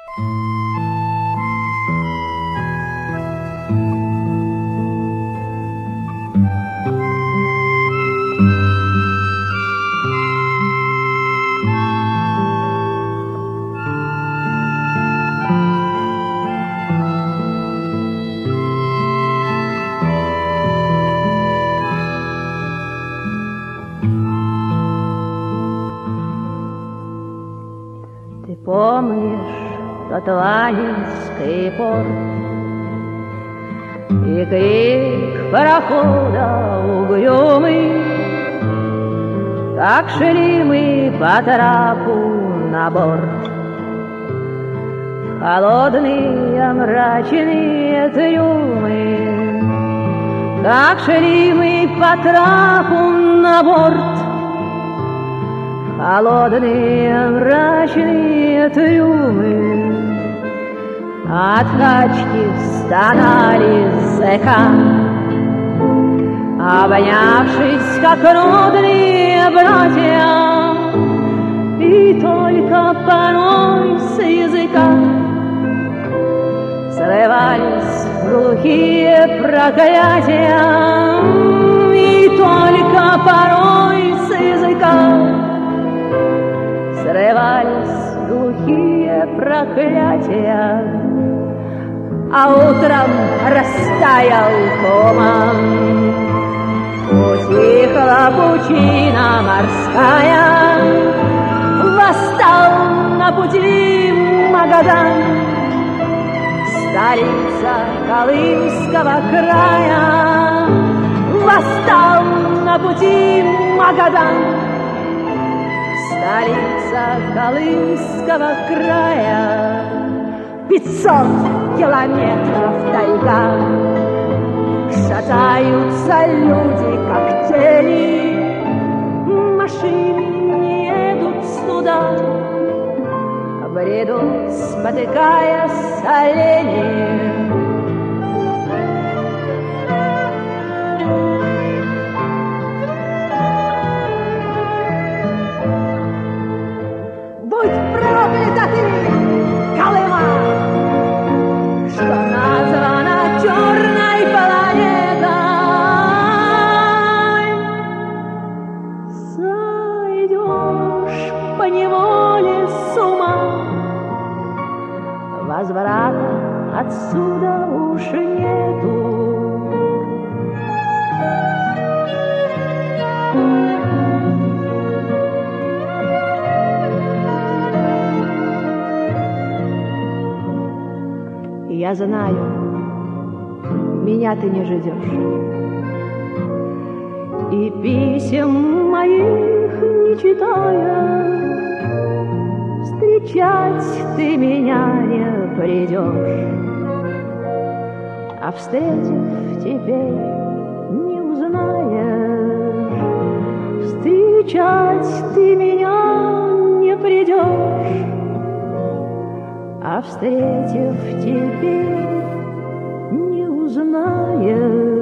Ты помнишь тот Ланинский порт и крик парохода угрюмый, как шли мы по трапу на борт, холодные мрачные трюмы, как шли мы по трапу на борт, холодные мрачные трюмы. От качки стонали зэка, обнявшись, как родные братья, и только порой с языка срывались глухие проклятия, и только порой с языка срывались глухие проклятия. А утром растаял туман, утихла пучина морская, восстал на пути Магадан, столица Колымского края, восстал на пути Магадан, столица Колымского края. 500 километров тайга, шатаются люди, как тени, машины не едут сюда, бредут, спотыкаясь олени. Будь проклята ты, Колыма, что названа черной планетой. Сойдешь поневоле с ума, возврата отсюда уж нету. Я знаю, меня ты не ждешь, и писем моих не читая, встречать ты меня не придешь, а встретив теперь не узнаешь, встречать ты меня не придешь, а встретив теперь не узнаешь.